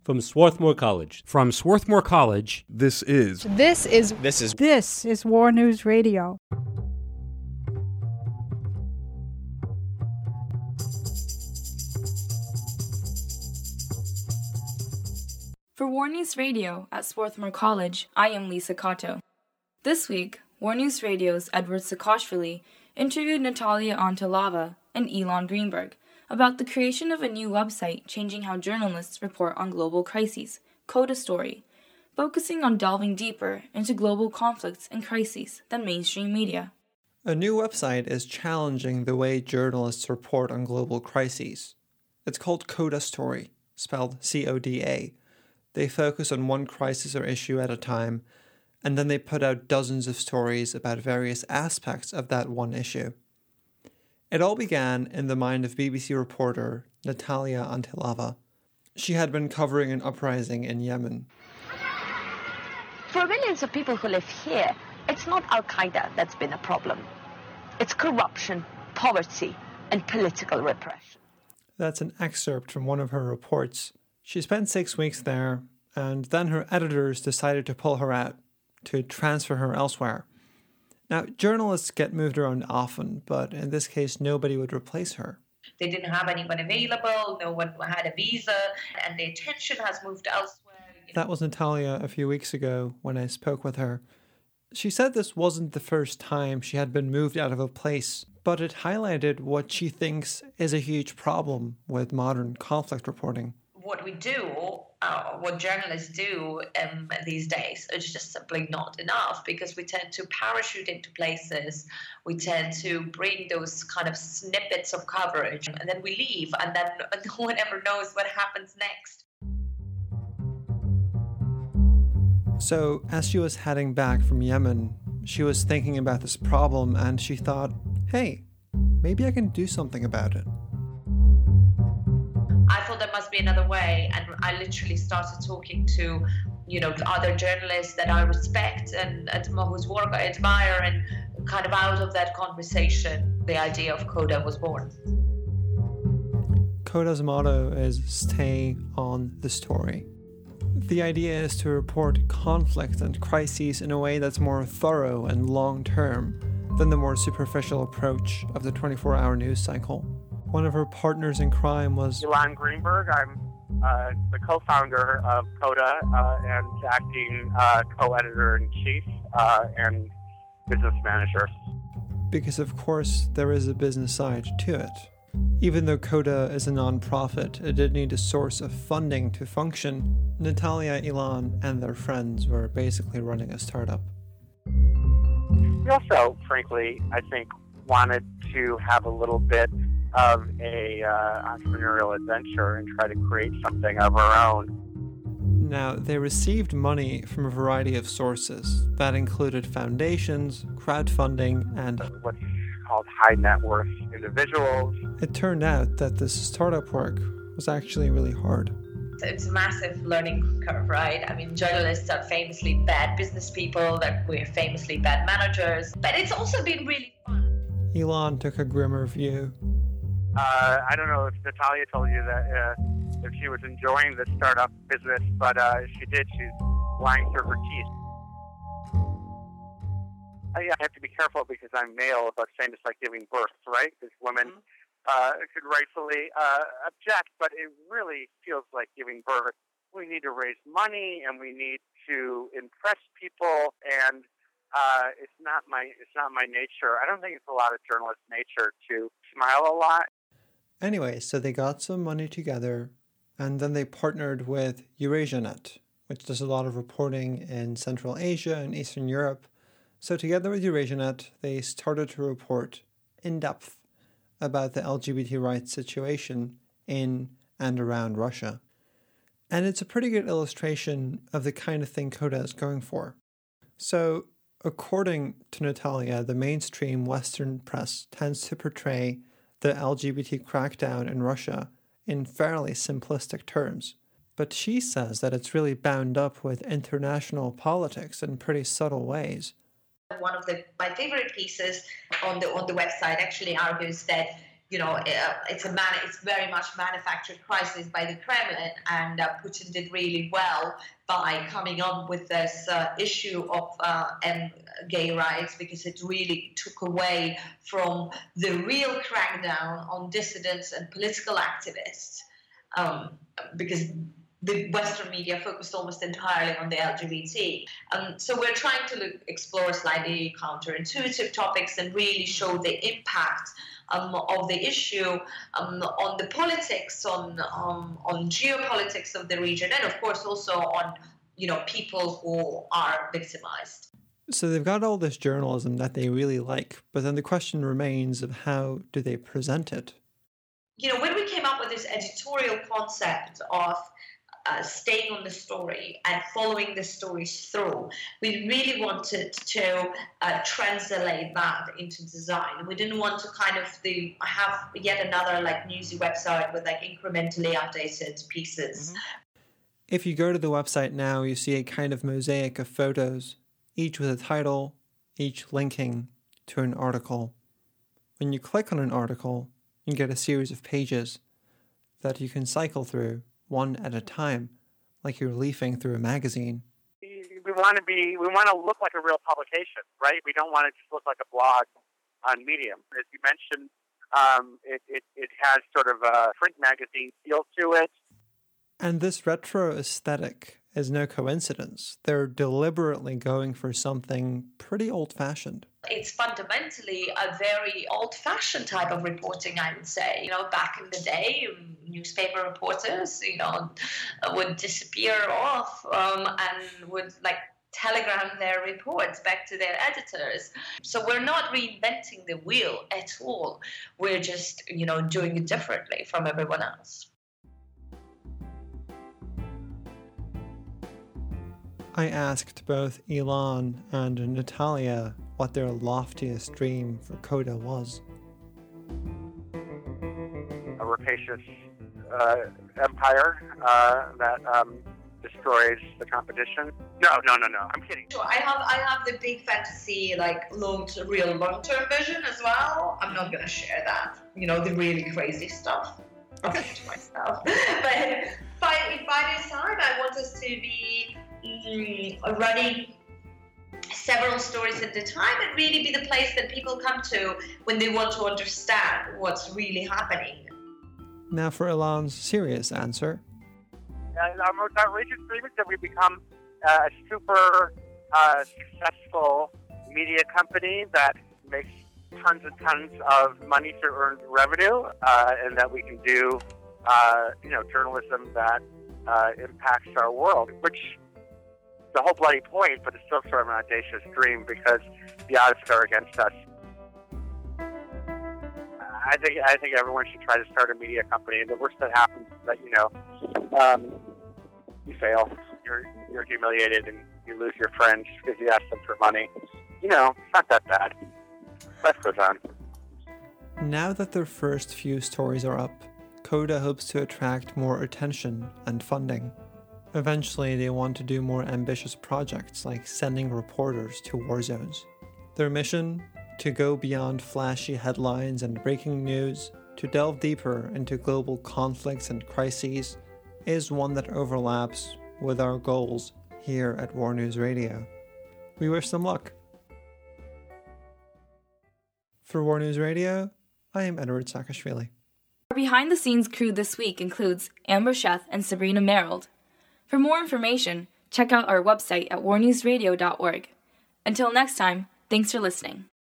From Swarthmore College. From Swarthmore College, This is War News Radio. For War News Radio at Swarthmore College, I am Lisa Kato. This week, War News Radio's Edward Saakashvili interviewed Natalia Antelava and Elon Greenberg about the creation of a new website changing how journalists report on global crises, Coda Story, focusing on delving deeper into global conflicts and crises than mainstream media. A new website is challenging the way journalists report on global crises. It's called Coda Story, spelled C-O-D-A. They focus on one crisis or issue at a time, and then they put out dozens of stories about various aspects of that one issue. It all began in the mind of BBC reporter Natalia Antelava. She had been covering an uprising in Yemen. For millions of people who live here, it's not Al-Qaeda that's been a problem. It's corruption, poverty, and political repression. That's an excerpt from one of her reports. She spent 6 weeks there, and then her editors decided to pull her out, to transfer her elsewhere. Now, journalists get moved around often, but in this case, nobody would replace her. They didn't have anyone available, no one had a visa, and the attention has moved elsewhere. That was Natalia a few weeks ago when I spoke with her. She said this wasn't the first time she had been moved out of a place, but it highlighted what she thinks is a huge problem with modern conflict reporting. What we do, what journalists do these days, is just simply not enough, because we tend to parachute into places, we tend to bring those kind of snippets of coverage, and then we leave, and then no one ever knows what happens next. So, as she was heading back from Yemen, she was thinking about this problem, and she thought, hey, maybe I can do something about it. I thought there must be another way, and I literally started talking to, other journalists that I respect and whose work I admire, and kind of out of that conversation, the idea of Coda was born. Coda's motto is stay on the story. The idea is to report conflict and crises in a way that's more thorough and long-term than the more superficial approach of the 24-hour news cycle. One of her partners in crime was Elon Greenberg. I'm the co-founder of Coda and acting co-editor-in-chief and business manager. Because, of course, there is a business side to it. Even though Coda is a non-profit, it did need a source of funding to function. Natalia, Elon, and their friends were basically running a startup. We also, frankly, I think, wanted to have a little bit of a entrepreneurial adventure and try to create something of our own. Now, they received money from a variety of sources. That included foundations, crowdfunding, and what's called high net worth individuals. It turned out that this startup work was actually really hard. It's a massive learning curve, right? I mean, journalists are famously bad business people, we're famously bad managers, but it's also been really fun. Elon took a grimmer view. I don't know if Natalia told you that if she was enjoying the startup business, but if she did, she's lying through her teeth. I have to be careful because I'm male about saying it's like giving birth, right? Because women could rightfully object, but it really feels like giving birth. We need to raise money and we need to impress people, and it's not my nature. I don't think it's a lot of journalists' nature to smile a lot. Anyway, so they got some money together, and then they partnered with EurasiaNet, which does a lot of reporting in Central Asia and Eastern Europe. So together with EurasiaNet, they started to report in depth about the LGBT rights situation in and around Russia. And it's a pretty good illustration of the kind of thing Coda is going for. So, according to Natalia, the mainstream Western press tends to portray the LGBT crackdown in Russia in fairly simplistic terms. But she says that it's really bound up with international politics in pretty subtle ways. One of my favorite pieces on the website actually argues that it's very much manufactured crisis by the Kremlin, and Putin did really well by coming up with this issue of gay rights, because it really took away from the real crackdown on dissidents and political activists, because the Western media focused almost entirely on the LGBT. So we're trying to explore slightly counterintuitive topics and really show the impact of the issue on the politics, on geopolitics of the region, and of course also on people who are victimized. So they've got all this journalism that they really like, but then the question remains of how do they present it? When we came up with this editorial concept of staying on the story and following the stories through, we really wanted to translate that into design. We didn't want to have yet another newsy website with incrementally updated pieces. Mm-hmm. If you go to the website now, you see a kind of mosaic of photos, each with a title, each linking to an article. When you click on an article, you get a series of pages that you can cycle through one at a time, like you're leafing through a magazine. We want to look like a real publication, right? We don't want it to just look like a blog on Medium. As you mentioned, it has sort of a print magazine feel to it. And this retro aesthetic is no coincidence. They're deliberately going for something pretty old-fashioned. It's fundamentally a very old-fashioned type of reporting, I would say. Back in the day, newspaper reporters, would disappear off and would telegram their reports back to their editors. So we're not reinventing the wheel at all. We're just, doing it differently from everyone else. I asked both Ilan and Natalia what their loftiest dream for Coda was. A rapacious empire that destroys the competition. No, I'm kidding. Sure, I have the big fantasy, real long-term vision as well. I'm not going to share that. The really crazy stuff. I'll keep to myself. But by this time, I want us to be running several stories at a time and really be the place that people come to when they want to understand what's really happening. Now for Ilan's serious answer. Our most outrageous dream is that we become a super successful media company that makes tons and tons of money to earn revenue, and that we can do journalism that impacts our world, which the whole bloody point, but it's still sort of an audacious dream because the odds are against us. I think everyone should try to start a media company. The worst that happens is that you fail, you're humiliated, and you lose your friends because you ask them for money. It's not that bad. Life goes on. Now that their first few stories are up, Coda hopes to attract more attention and funding. Eventually, they want to do more ambitious projects like sending reporters to war zones. Their mission? To go beyond flashy headlines and breaking news, to delve deeper into global conflicts and crises, is one that overlaps with our goals here at War News Radio. We wish them luck. For War News Radio, I am Edward Saakashvili. Our behind-the-scenes crew this week includes Amber Sheth and Sabrina Merrill. For more information, check out our website at warnewsradio.org. Until next time, thanks for listening.